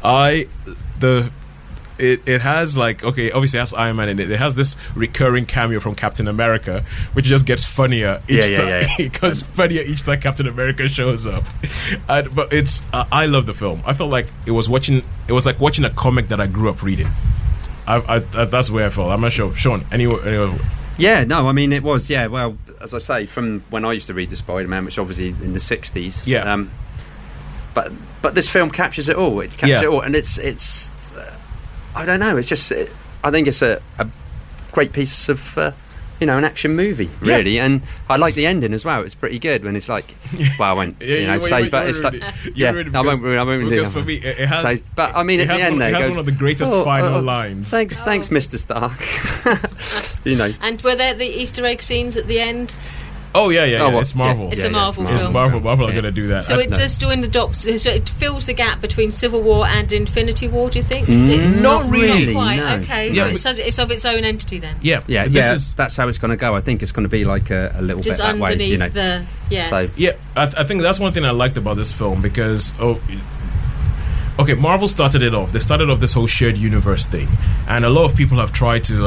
It has, like, okay, obviously it has Iron Man in it. It has this recurring cameo from Captain America, which just gets funnier each time. Yeah. It gets funnier each time Captain America shows up. But it's I love the film. I felt like it was like watching a comic that I grew up reading. That's the way I felt. I'm not sure, Sean. Anyway. Yeah, no, I mean, it was, yeah, well, as I say, from when I used to read the Spider-Man, which obviously in the 60s. Yeah. But this film captures it all. It captures it all, and it's I don't know, it's just, I think it's a great piece of, an action movie, really. Yeah. And I like the ending as well. It's pretty good when it's like, well, when, but it's like, I won't ruin because for me, it has, so, but I mean, at the end, it has one of the greatest final lines. Thanks, Mr. Stark. And were there the Easter egg scenes at the end? Oh yeah. It's Marvel. It's a Marvel film. It's Marvel. Marvel are going to do that. So it does join the dots. So it fills the gap between Civil War and Infinity War. Do you think? Not really. Not quite. No. Okay. Yeah, so it's of its own entity then. Yeah. That's how it's going to go. I think it's going to be like a little just bit that way. Underneath the So, I think that's one thing I liked about this film because okay, Marvel started it off. They started off this whole shared universe thing, and a lot of people have tried to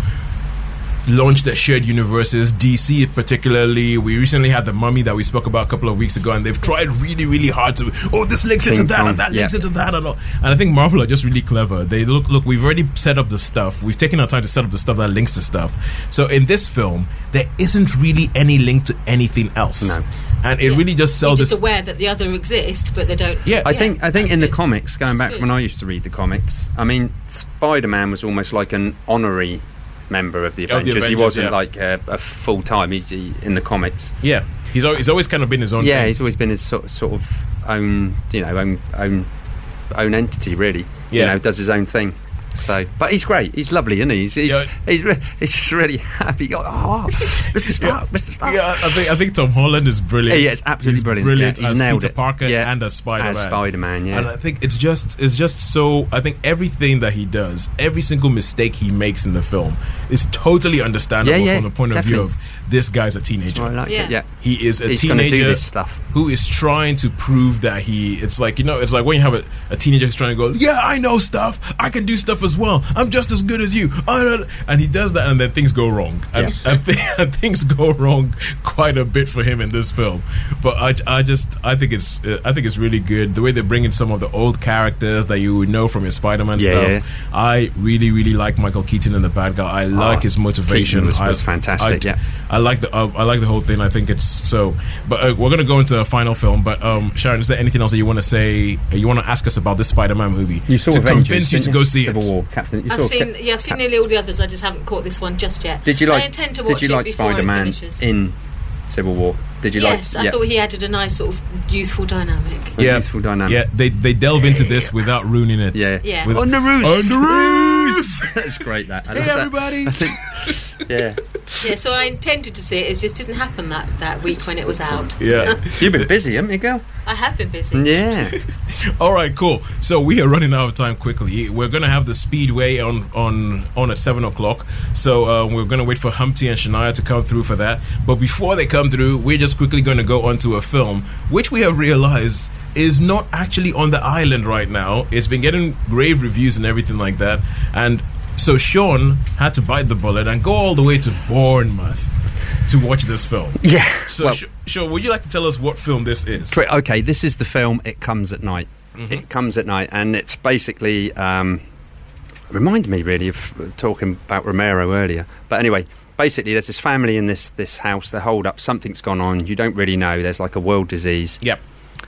launch their shared universes. DC particularly, we recently had The Mummy that we spoke about a couple of weeks ago, and they've tried really, really hard to, this links into that, and that links into that, and all. And I think Marvel are just really clever. They look, we've already set up the stuff. We've taken our time to set up the stuff that links to stuff. So in this film, there isn't really any link to anything else. No. And it really just sells this. You're just aware that the other exist, but they don't. Yeah, I think in the comics, going back when I used to read the comics, I mean, Spider-Man was almost like an honorary member of the Avengers. He wasn't like a full time. He's in the comics. Yeah, he's always kind of been his own. Yeah, thing. He's always been his sort of own entity, really. Yeah, does his own thing. So, but he's great. He's lovely, isn't he? He's just really happy. Mr. Stark, Mr. Stark. Yeah, I think Tom Holland is brilliant. He is absolutely brilliant he's as nailed Peter it. Parker and as Spider-Man. As Spider-Man, yeah. And I think it's just so. I think everything that he does, every single mistake he makes in the film, is totally understandable from the point of view of this guy's a teenager. I like it. Yeah, he is a he's teenager do this stuff. who is trying to prove that it's like when you have a teenager who's trying to go, yeah, I know stuff, I can do stuff as well, I'm just as good as you, and he does that, and then things go wrong, and things go wrong quite a bit for him in this film. But I think it's really good the way they bring in some of the old characters that you would know from your Spider-Man stuff. Yeah. I really, really like Michael Keaton and the bad guy. I like his motivation. Was fantastic. I like the whole thing. I think it's so. But we're going to go into a final film. But Sharon, is there anything else that you want to say? You want to ask us about this Spider-Man movie? You saw to Avengers, convince you to go see Civil it. War, Captain. I've seen nearly all the others. I just haven't caught this one just yet. Did you like? I intend to watch did you like Spider-Man in Civil War? Did you yes, like? I thought he added a nice sort of youthful dynamic. Youthful dynamic. Yeah, they delve into this without ruining it. Yeah. On the roost. That's great. That. Hey everybody. Yeah. Yeah, so I intended to see it. It just didn't happen that week when it was out. Yeah. You've been busy, haven't you, girl? I have been busy. Yeah. All right, cool. So we are running out of time quickly. We're going to have the Speedway on at 7 o'clock. So we're going to wait for Humpty and Shania to come through for that. But before they come through, we're just quickly going to go onto a film, which we have realized is not actually on the island right now. It's been getting rave reviews and everything like that. And so Sean had to bite the bullet and go all the way to Bournemouth to watch this film. Yeah. So, Sean, would you like to tell us what film this is? Okay, this is the film It Comes at Night. Mm-hmm. It Comes at Night, and it's basically reminded me really of talking about Romero earlier. But anyway, basically there's this family in this house. They're holed up. Something's gone on. You don't really know. There's like a world disease. Yep.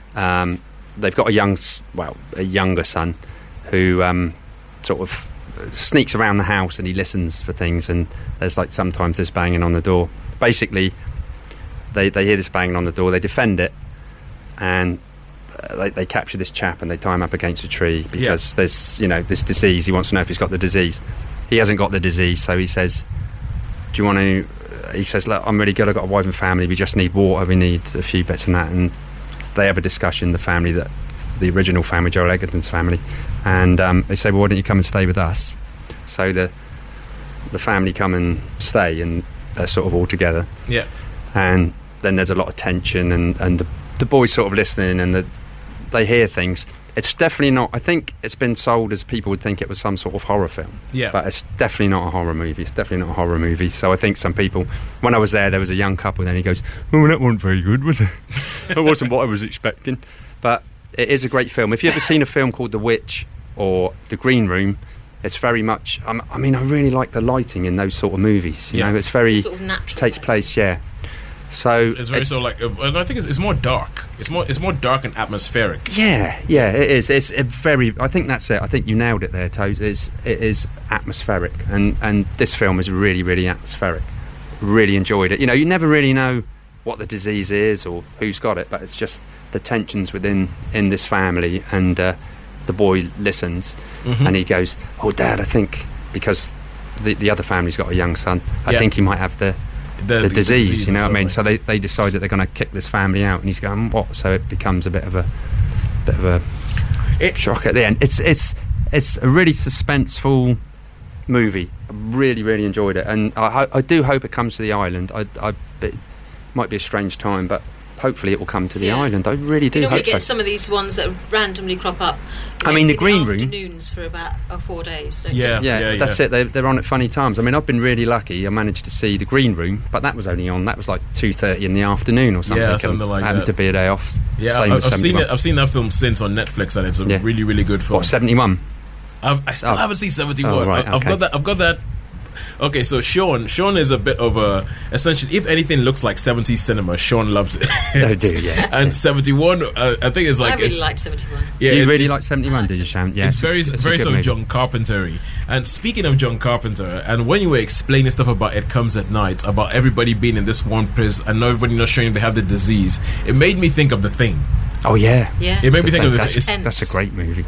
They've got a younger son who sort of sneaks around the house and he listens for things, and there's like sometimes there's banging on the door. Basically they hear this banging on the door, they defend it, and they capture this chap and they tie him up against a tree because there's this disease. He wants to know if he's got the disease. He hasn't got the disease, so he says, do you want to he says, look, I'm really good, I've got a wife and family, we just need water, we need a few bits and that. And they have a discussion, the original family, Joel Edgerton's family, and they say, well, why don't you come and stay with us? So the family come and stay, and they're sort of all together. Yeah. And then there's a lot of tension, and the boys sort of listening, and they hear things. It's definitely not, I think it's been sold as people would think it was some sort of horror film. Yeah. But it's definitely not a horror movie. So I think some people, when I was there was a young couple, then he goes, oh, that wasn't very good, was it? That wasn't what I was expecting. But it is a great film. If you've ever seen a film called The Witch or The Green Room, it's very much, I really like the lighting in those sort of movies. You know, it's very, sort of natural, takes place, So it's very and I think it's more dark. It's more dark and atmospheric. Yeah, it is. It's a very. I think that's it. I think you nailed it there, Toad. It is atmospheric, and this film is really, really atmospheric. Really enjoyed it. You never really know what the disease is or who's got it, but it's just the tensions in this family, and the boy listens, and he goes, "Oh, Dad, I think because the other family's got a young son, I think he might have the disease, you know what I mean?" So they decide that they're going to kick this family out, and he's going, what? So it becomes a bit of a shock at the end. It's a really suspenseful movie. I really, really enjoyed it, and I do hope it comes to the island. It might be a strange time, but hopefully it will come to the island. I really do hope so. You get some of these ones that randomly crop up. The Green Room afternoons for about 4 days. Yeah, that's it. They're on at funny times. I've been really lucky. I managed to see the Green Room, but that was only on. That was like 2:30 in the afternoon or something. Yeah, something like that. Having to be a day off. Yeah, I've seen it. I've seen that film since on Netflix, and it's a really, really good film. What, 71? I still haven't seen 71. Oh, right, I've got that. Okay, so Sean is a bit of a, essentially, if anything looks like 70s cinema, Sean loves it. Oh, dude, yeah. And 71, I think it's like... I really liked 71. Yeah, you really like 71, did you, Sean? Yeah, it's very sort of John Carpenter-y. And speaking of John Carpenter, and when you were explaining stuff about It Comes at Night, about everybody being in this one place and everybody not showing they have the disease, it made me think of The Thing. Oh, yeah. Yeah. It made me think of that's a great movie.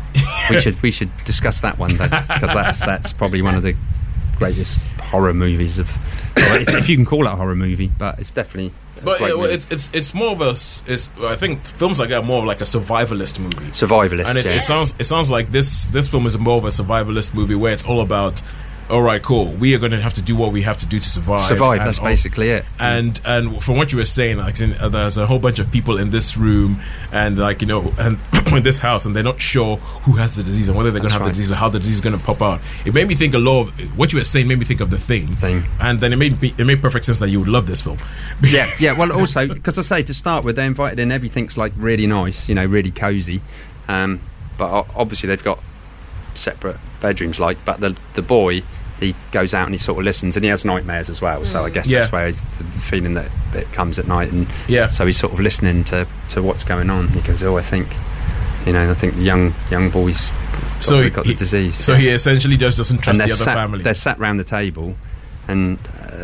we should discuss that one day, because that's probably one of the greatest horror movies of. If you can call it a horror movie, but it's definitely. But it's more of a. I think films like that are more of like a survivalist movie. Survivalist, and it sounds like this film is more of a survivalist movie where it's all about. All right, cool. We are going to have to do what we have to do to survive. That's basically it. And from what you were saying, like there's a whole bunch of people in this room, and like and in this house, and they're not sure who has the disease and whether they're going to have the disease or how the disease is going to pop out. It made me think a lot of what you were saying. Made me think of The Thing. And then it made perfect sense that you would love this film. yeah. Well, also because I say to start with, they invited in everything's like really nice, really cozy, but obviously they've got separate bedrooms, but the boy, he goes out and he sort of listens, and he has nightmares as well, so I guess that's where he's the feeling that it comes at night, and so he's sort of listening to what's going on. He goes, I think the young boy's got the disease. So he essentially just doesn't trust the other family. They're sat round the table, and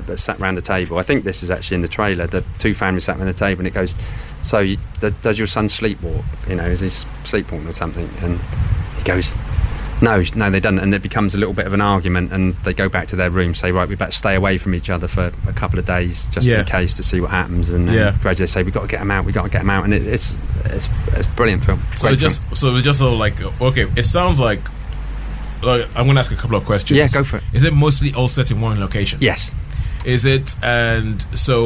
I think this is actually in the trailer. The two families sat around the table, and it goes, so does your son sleepwalk? Is he sleepwalking or something? And he goes, No, they don't, and it becomes a little bit of an argument, and they go back to their room, say, right, we better stay away from each other for a couple of days, just in case, to see what happens, and then gradually they say, we've got to get them out, and it's a brilliant film. So it's just sort of like, okay, it sounds like I'm going to ask a couple of questions. Yeah, go for it. Is it mostly all set in one location? Yes. Is it kind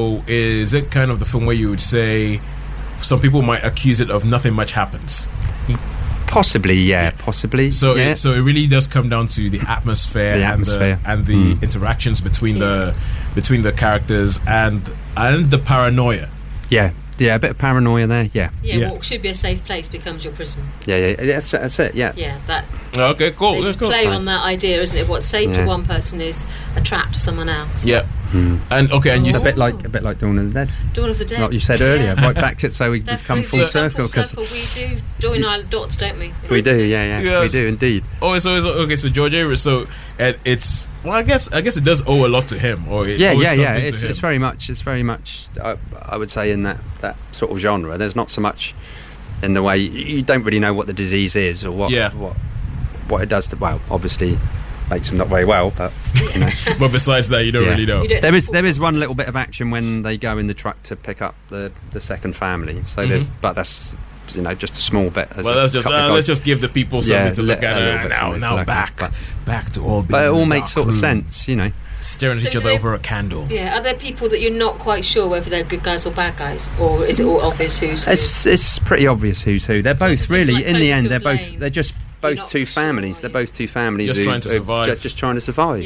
of the film where you would say some people might accuse it of nothing much happens? Possibly. So it really does come down to the atmosphere, and the interactions between the characters and the paranoia. Yeah, a bit of paranoia there. Yeah. What should be a safe place becomes your prison. Yeah. That's it. Yeah. Yeah. That. Okay. Cool. They just play on that idea, isn't it? What's safe to one person is a trap to someone else. Yeah. And you a bit like Dawn of the Dead. Dawn of the Dead, like you said earlier, right back to it. So we've come full circle. We do join our dots, don't we? We do, yeah. We do indeed. Oh, so George A. So it's I guess it does owe a lot to him. Or It's very much. I would say in that sort of genre. There's not so much in the way you don't really know what the disease is or what it does to. Well, obviously. Makes them not very well, but but besides that, you don't really know. There is one little bit of action when they go in the truck to pick up the second family. So that's just a small bit. Let's just give the people something to look at. Now back to all. But it all makes sort of sense, Staring at each other over a candle. Yeah, are there people that you're not quite sure whether they're good guys or bad guys, or is it all obvious who's who? It's pretty obvious who's who. They're both really like in the end. They're just both two families. They're both two families just trying to survive. Just trying to survive.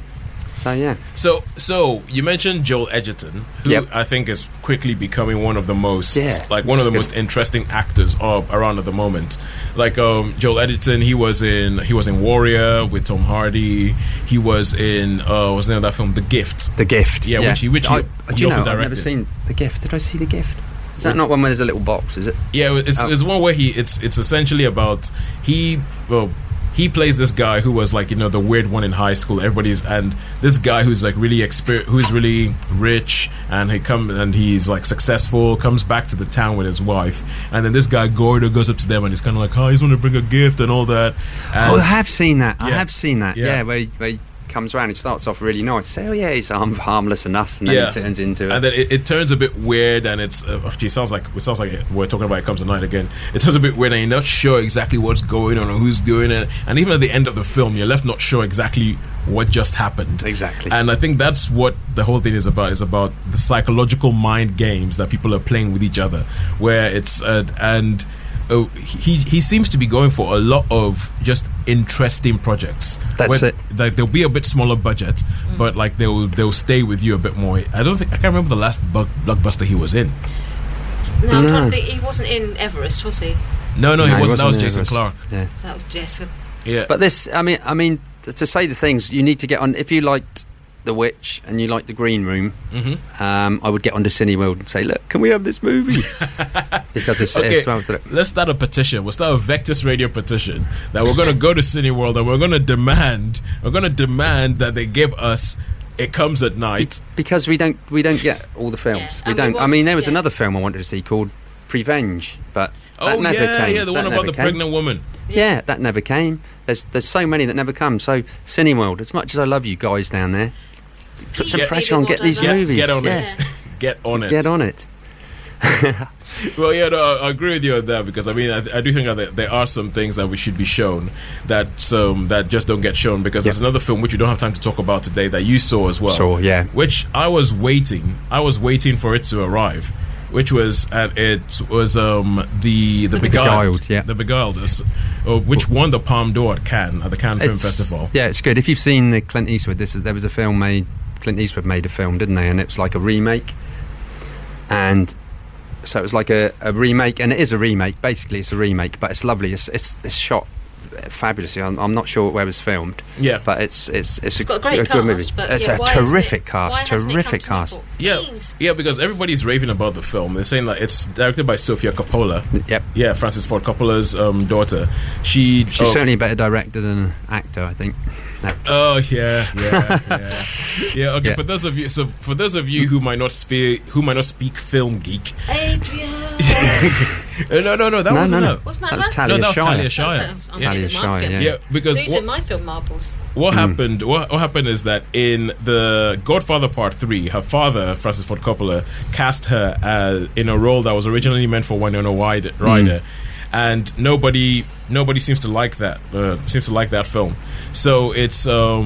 So yeah. So you mentioned Joel Edgerton, who I think is quickly becoming one of the most most interesting actors around at the moment. Like Joel Edgerton, he was in Warrior with Tom Hardy. He was in what's the name of that film, The Gift. The Gift. Yeah. Which he also directed. I've never seen The Gift. Did I see The Gift? Is that not one where there's a little box, is it? Yeah, it's one where it's essentially about he plays this guy who was like the weird one in high school. And this guy who's like really who's really rich, and he's like successful, comes back to the town with his wife, and then this guy Gordo goes up to them and he's kind of like, I just want to bring a gift and all that. And I have seen that. Yeah, where he comes around, he starts off really nice, say, he's harmless enough, and then it turns into and then it turns a bit weird, and it's it sounds like we're talking about It Comes at Night again. It turns a bit weird, and you're not sure exactly what's going on or who's doing it, and even at the end of the film you're left not sure exactly what just happened. Exactly. And I think that's what the whole thing is about the psychological mind games that people are playing with each other, where it's he seems to be going for a lot of just interesting projects. That's it. Like they'll be a bit smaller budget, but like they'll stay with you a bit more. I can't remember the last blockbuster he was in. No, I'm trying to think. He wasn't in Everest, was he? No, he wasn't. That was Jason Clarke. Yeah, that was Jason. Yeah, but this, I mean, to say the things you need to get on. If you liked The Witch and you like The Green Room, I would get onto Cineworld and say, look, can we have this movie? Because it's let's start a petition. We'll start a Vectis Radio petition that we're going to go to Cineworld and we're going to demand that they give us It Comes at Night, because we don't get all the films. We don't. I mean, there was another film I wanted to see called Prevenge, but the one about the pregnant woman. Yeah, that never came. There's so many that never come. So Cineworld, as much as I love you guys down there, put some pressure on, get these movies. Get on it. Get on it. Get on it. Well, yeah, no, I agree with you on that, because I mean, I do think that there are some things that we should be shown that just don't get shown, because there's another film which we don't have time to talk about today that you saw as well. Saw, yeah. Which I was waiting for it to arrive, which was the Beguiled. Yeah. The Beguiled, which won the Palme d'Or at Cannes, at the Cannes Film Festival. Yeah, it's good. If you've seen the Clint Eastwood, there was a film made. Clint Eastwood made a film, didn't they? And it was like a remake, and so it was like a remake, and it is a remake. Basically, it's a remake, but it's lovely. It's shot fabulously. I'm not sure where it was filmed. Yeah, but it's got a great good movie. Cast, but it's a terrific cast. Terrific cast. Yeah, because everybody's raving about the film. They're saying that it's directed by Sofia Coppola. Yep. Yeah, Francis Ford Coppola's daughter. She's certainly a better director than an actor, I think. No. Oh yeah. Okay. Yeah. For those of you who might not speak film geek, Adrian. no, that wasn't her. Wasn't that was Talia that was Shire. Talia Shire. Talia Shire. Yeah, because losing my film marbles. What happened? What happened is that in the Godfather Part 3, her father, Francis Ford Coppola, cast her in a role that was originally meant for Winona Ryder, and nobody seems to like that. Film. So it's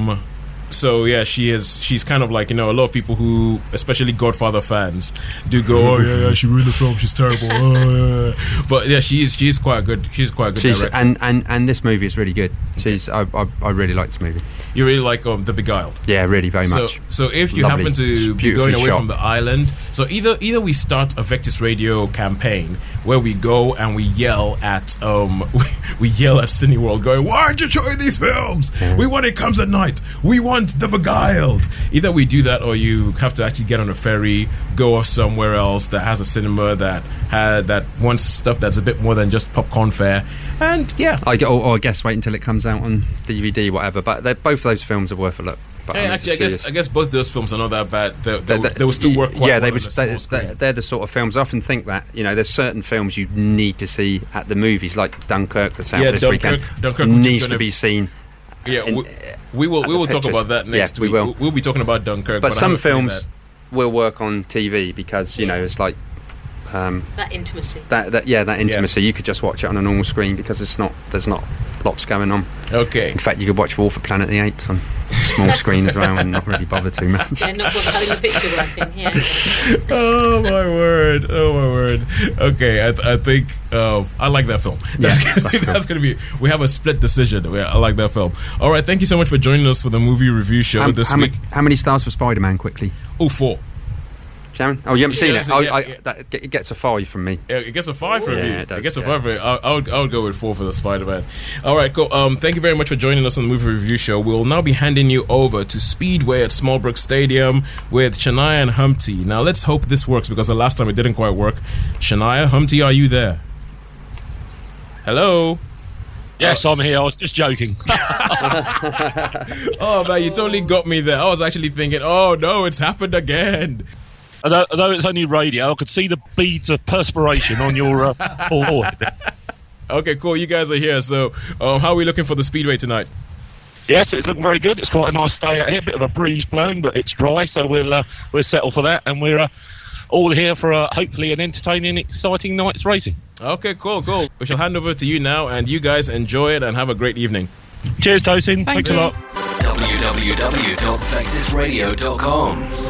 she's kind of like, a lot of people who, especially Godfather fans, do go, oh yeah, she ruined the film, she's terrible. But yeah, she's quite a good director. And this movie is really good. I really like this movie. You really like The Beguiled? Yeah, really, very much. So if you happen to be going away from the island, so either we start a Vectis Radio campaign where we go and we yell at Cineworld, going, why aren't you showing these films? Yeah. We want It Comes at Night. We want The Beguiled. Either we do that, or you have to actually get on a ferry, go off somewhere else that has a cinema that wants stuff that's a bit more than just popcorn fare. And yeah, I guess wait until it comes out on DVD, whatever. But both those films are worth a look. But I guess both those films are not that bad. They will still work quite well. They're the sort of films. I often think that there's certain films you need to see at the movies, like Dunkirk that's out this weekend. Dunkirk needs to be seen. Yeah, we will talk about that next week. We'll be talking about Dunkirk. But some films will work on TV because it's like. That intimacy. That intimacy. Yeah. You could just watch it on a normal screen because there's not lots going on. Okay. In fact, you could watch War for Planet of the Apes on a small screen as well and not really bother too much. Yeah, not bother having the picture working. Yeah. Oh my word! Okay, I think I like that film. That's going to be. We have a split decision. I like that film. All right, thank you so much for joining us for the movie review show this week. How many stars for Spider-Man? Quickly. 4. Sharon? Oh, you haven't seen it? It gets a 5 from me. Yeah, it gets a 5 from me. It gets a 5 from me. I would go with 4 for the Spider-Man. All right, cool. Thank you very much for joining us on the movie review show. We'll now be handing you over to Speedway at Smallbrook Stadium with Shania and Humpty. Now, let's hope this works, because the last time it didn't quite work. Shania, Humpty, are you there? Hello? Yes, I'm here. I was just joking. Oh, man, you totally got me there. I was actually thinking, oh, no, it's happened again. Although it's only radio, I could see the beads of perspiration on your forehead. Okay, cool. You guys are here. So, how are we looking for the Speedway tonight? Yes, it's looking very good. It's quite a nice day out here. A bit of a breeze blowing, but it's dry, so we'll settle for that. And we're all here for hopefully an entertaining, exciting night's racing. Okay, cool. We shall hand over to you now, and you guys enjoy it and have a great evening. Cheers, Tosin. Thanks a lot. www.vectisradio.com